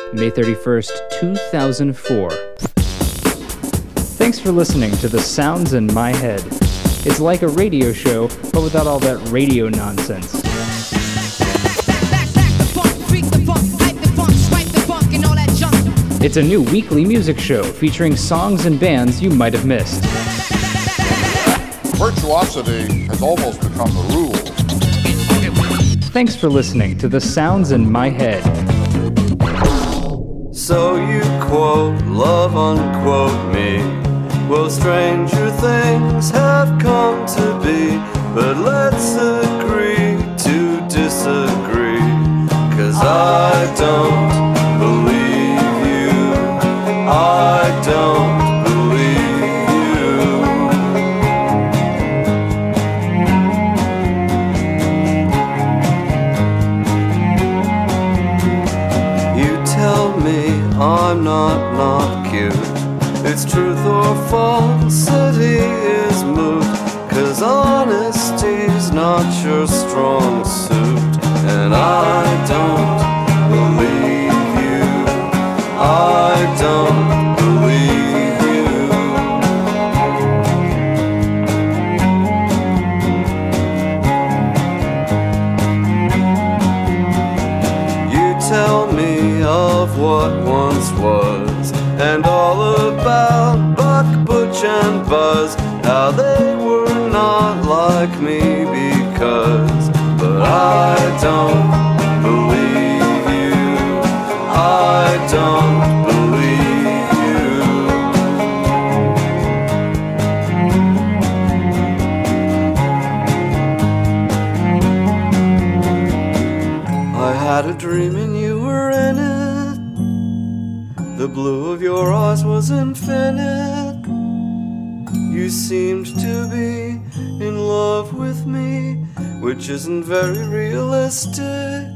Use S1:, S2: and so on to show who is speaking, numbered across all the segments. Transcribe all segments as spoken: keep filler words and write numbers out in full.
S1: May thirty-first, two thousand four. Thanks for listening to The Sounds in My Head. It's like a radio show, but without all that radio nonsense. It's a new weekly music show featuring songs and bands you might have missed.
S2: Virtuosity has almost become the rule.
S1: Thanks for listening to The Sounds in My Head.
S3: So you quote, love unquote me. Well, stranger things have come to be, but let's agree to disagree, 'cause I don't believe you, I don't believe you. You tell me I'm not, not cute. It's truth or falsity is moot, 'cause honesty's not your strong suit. And I don't believe you, I don't believe you. You tell me of what once was, and all about Buck, Butch, and Buzz, how they were not like me because, but I don't believe you, I don't believe you. I had a dream and you were in it. The blue of your eyes was infinite. You seemed to be in love with me, which isn't very realistic.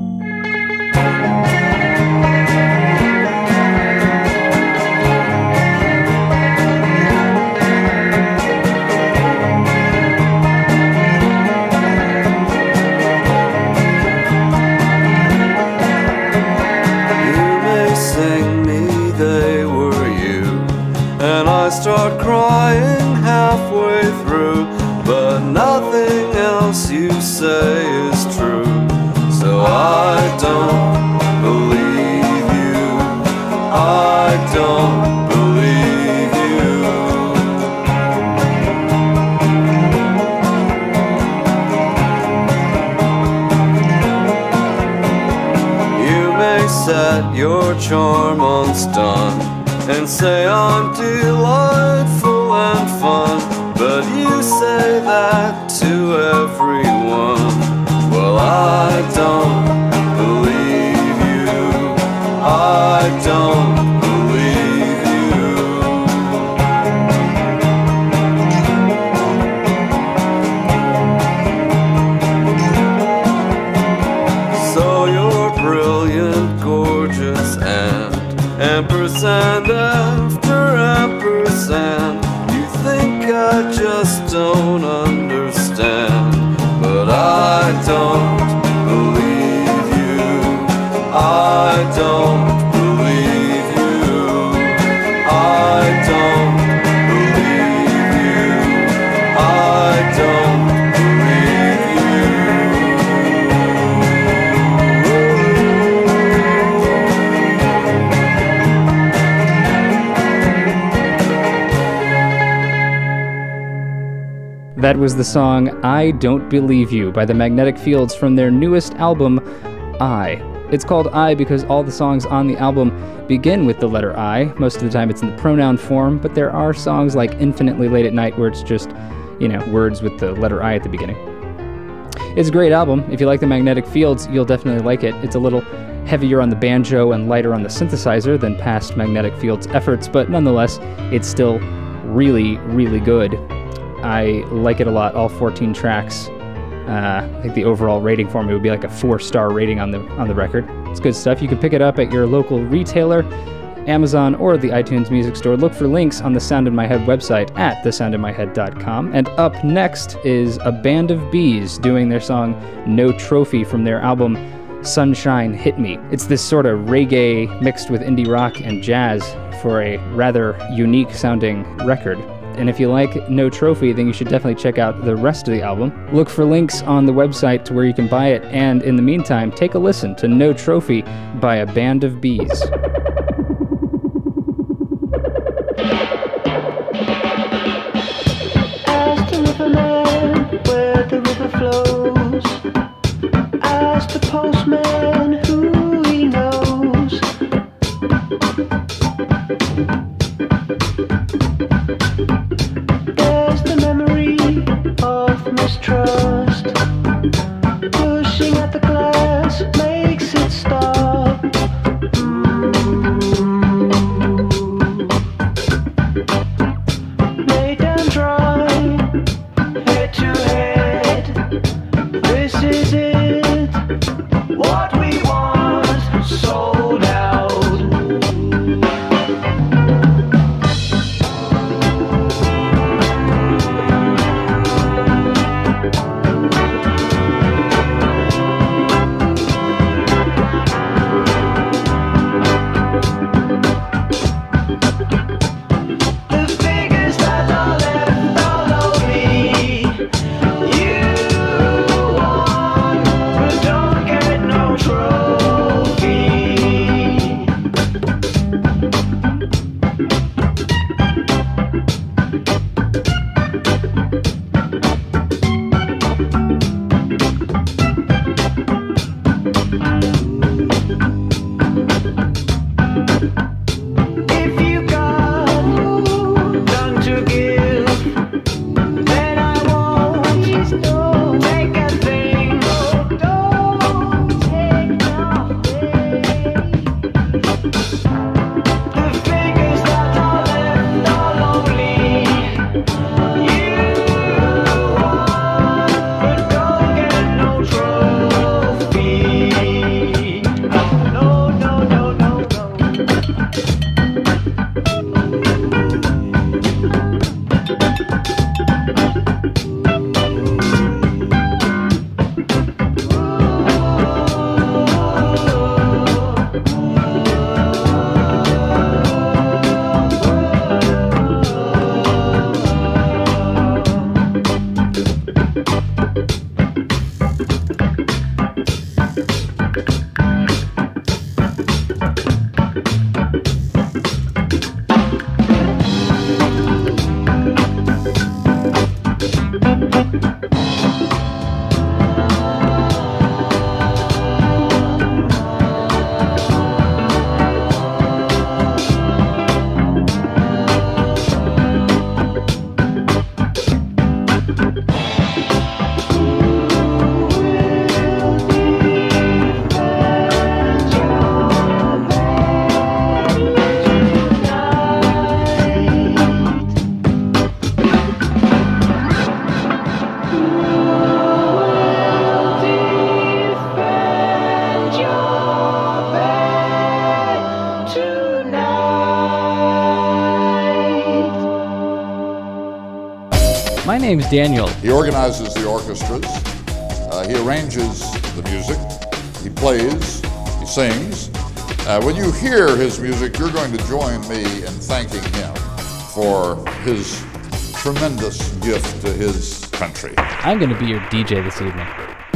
S3: Start crying halfway through, but nothing else you say is true. So I don't believe you, I don't believe you. You may set your charm on stun and say I'm delightful and fun, but you say that to everyone. Well, I don't believe you, I don't believe you. So you're brilliant, gorgeous, and ampersand after ampersand. You think I just don't understand, but I don't believe you, I don't believe you, I don't believe you, I don't believe you.
S1: That was the song I Don't Believe You by the Magnetic Fields from their newest album, I. It's called I because all the songs on the album begin with the letter I. Most of the time it's in the pronoun form, but there are songs like Infinitely Late at Night where it's just, you know, words with the letter I at the beginning. It's a great album. If you like the Magnetic Fields, you'll definitely like it. It's a little heavier on the banjo and lighter on the synthesizer than past Magnetic Fields efforts, but nonetheless, it's still really, really good. I like it a lot, all fourteen tracks. Uh, I think the overall rating for me would be like a four-star rating on the on the record. It's good stuff. You can pick it up at your local retailer, Amazon, or the iTunes Music Store. Look for links on the Sound in My Head website at the sound in my head dot com. And up next is a band of bees doing their song No Trophy from their album Sunshine Hit Me. It's this sort of reggae mixed with indie rock and jazz for a rather unique sounding record. And if you like No Trophy, then you should definitely check out the rest of the album. Look for links on the website to where you can buy it, and in the meantime, take a listen to No Trophy by A Band of Bees.
S4: Ask the riverman where the river flows. Ask the postman who he knows. There's the memory of mistrust. Pushing at the glass makes it stop. Mm. Lay down dry, head to head. This is it. What we want, sold out. The figures that are left are lonely. You won, but don't get no trophy. If you got none to give, then I won't take a thing. Don't take nothing. The figures that are left are lonely. You won, but don't get no trophy. No, no, no, no, no. Defend your bed tonight.
S5: My name's Daniel.
S2: He organizes the orchestras, uh, he arranges the music, he plays, he sings. Uh, when you hear his music, you're going to join me in thanking him for his tremendous gift to his country.
S5: I'm going to be your D J this evening.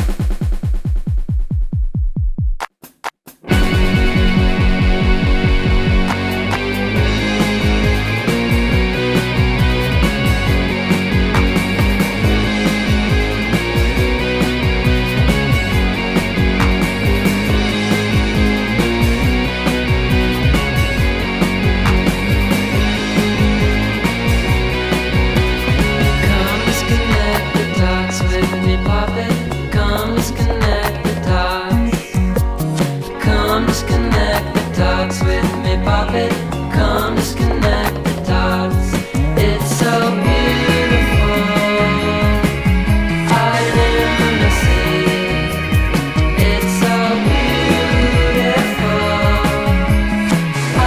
S6: Come, let's connect the dots with me, poppin'. Come, let's connect the dots. Come, let's connect the dots with me, poppin'. Come, let's connect the dots. It's so beautiful. I live in the city. It's so beautiful. I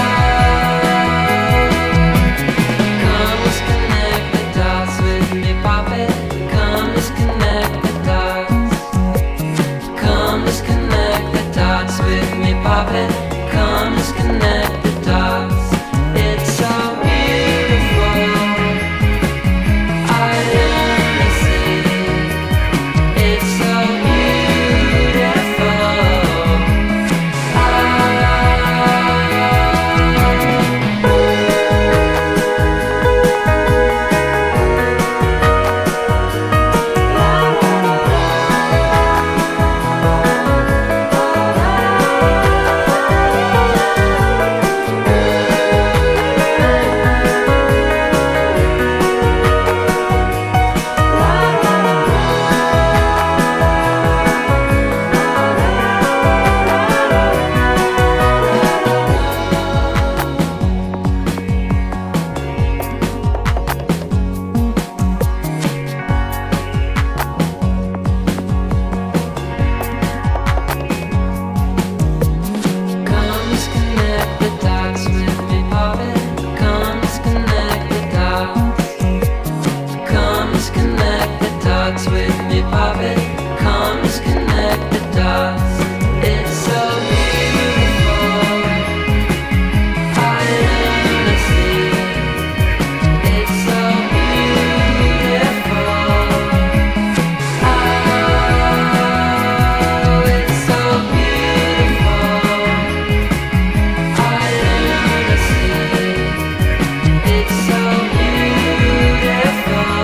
S6: Come, let's connect the dots with me, poppin'. Come, let's connect the dots. Come, let's connect pop it. Come, let's connect the dots. It's so beautiful. I learn to see. It's so beautiful. Oh, it's so beautiful. I learn to see. It's so beautiful.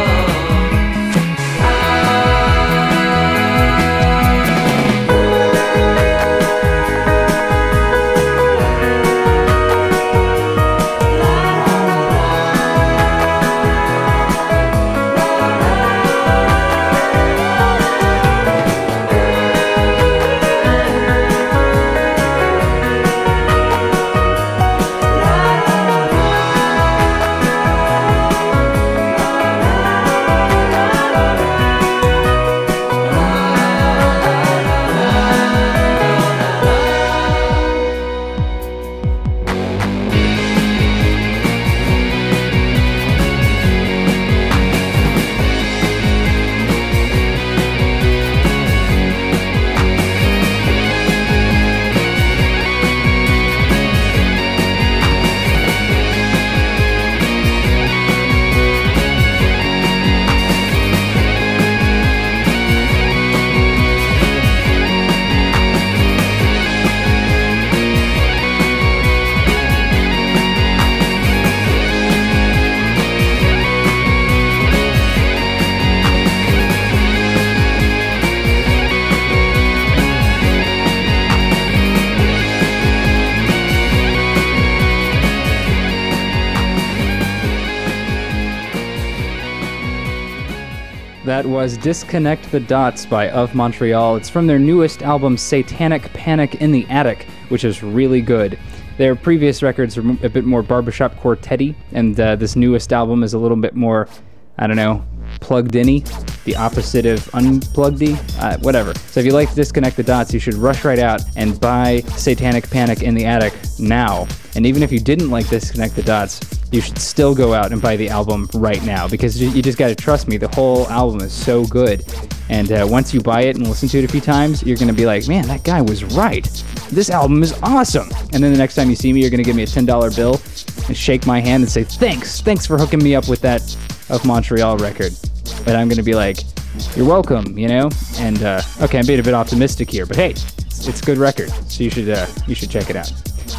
S1: That was Disconnect the Dots by Of Montreal. It's from their newest album, Satanic Panic in the Attic, which is really good. Their previous records are a bit more barbershop quartet-y, and uh, this newest album is a little bit more, I don't know, plugged-in-y, the opposite of unplugged-y, uh, whatever. So if you like Disconnect the Dots, you should rush right out and buy Satanic Panic in the Attic now. And even if you didn't like Disconnect the Dots, you should still go out and buy the album right now, because you just gotta trust me, the whole album is so good. And uh, once you buy it and listen to it a few times, you're gonna be like, man, that guy was right. This album is awesome. And then the next time you see me, you're gonna give me a ten dollar bill and shake my hand and say, thanks, thanks for hooking me up with that Of Montreal record. But I'm gonna be like, you're welcome, you know? And uh, okay, I'm being a bit optimistic here, but hey, it's, it's a good record, so you should uh, you should check it out.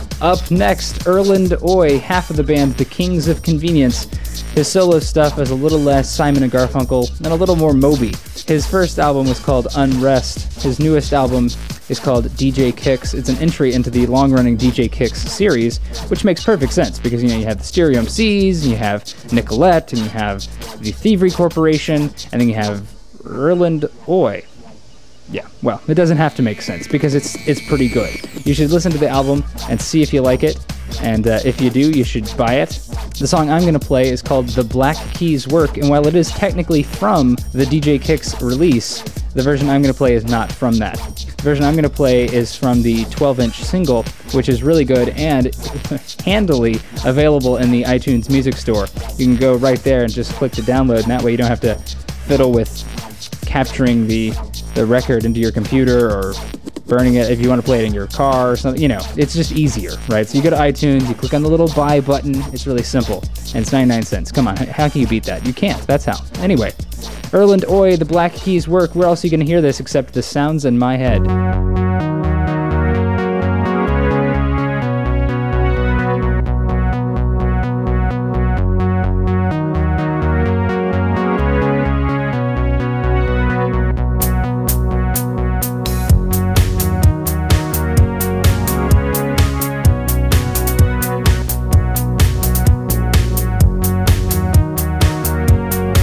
S1: Up next, Erland Oy, half of the band The Kings of Convenience. His solo stuff is a little less Simon and Garfunkel and a little more Moby. His first album was called Unrest. His newest album is called D J Kicks. It's an entry into the long-running D J Kicks series, which makes perfect sense because, you know, you have the Stereo M Cs, and you have Nicolette, and you have the Thievery Corporation, and then you have Erland Oy. Yeah, well, it doesn't have to make sense because it's it's pretty good. You should listen to the album and see if you like it, and uh, if you do, you should buy it. The song I'm going to play is called The Black Keys Work, and while it is technically from the D J Kicks release, the version I'm going to play is not from that. The version I'm going to play is from the twelve inch single, which is really good and handily available in the iTunes Music Store. You can go right there and just click to download, and that way you don't have to fiddle with capturing the the record into your computer or burning it if you want to play it in your car or something. You know, it's just easier, right? So you go to iTunes, you click on the little buy button. It's really simple, and it's ninety-nine cents. Come on, how can you beat that? You can't. That's how. Anyway, Erland Oy, The Black Keys Work. Where else are you going to hear this except the sounds in my head?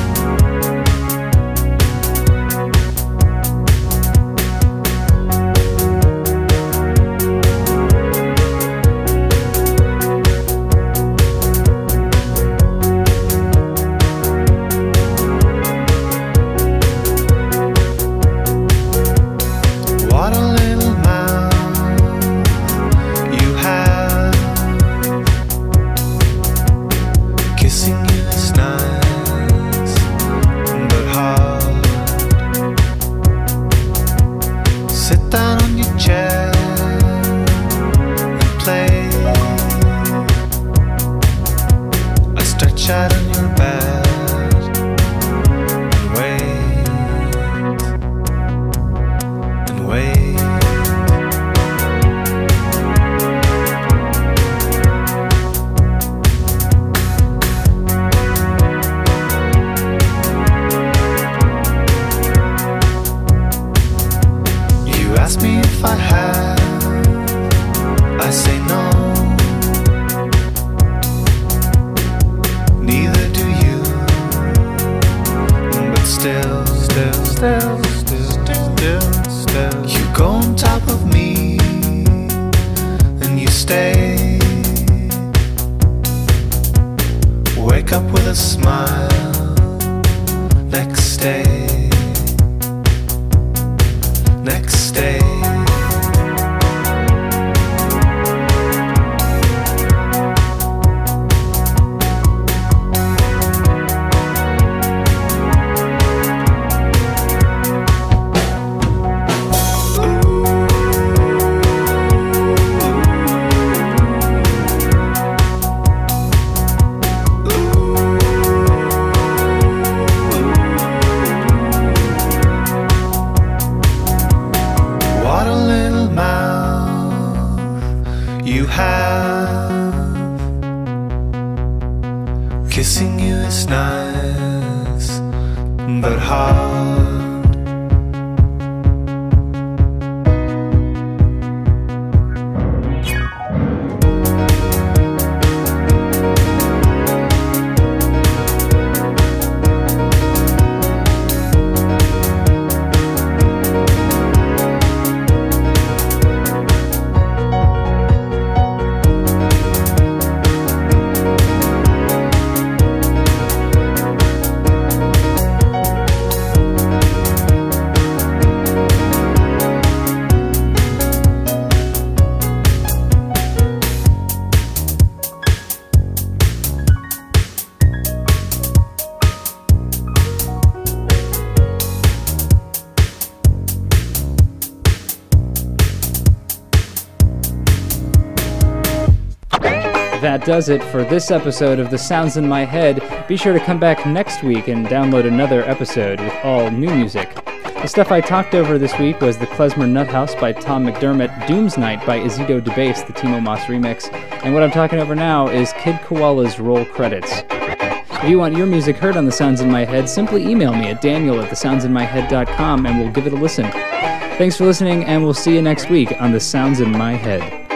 S7: Thank wake up with a smile next day. Next day. Kissing you is nice, but hard.
S1: That does it for this episode of The Sounds in My Head. Be sure to come back next week and download another episode with all new music. The stuff I talked over this week was The Klezmer Nut House by Tom McDermott, Doom's Night by Izito Debase, the Timo Moss remix, and what I'm talking over now is Kid Koala's roll credits. If you want your music heard on The Sounds in My Head, simply email me at daniel at the sounds in my head dot com and we'll give it a listen. Thanks for listening, and we'll see you next week on The Sounds in My Head.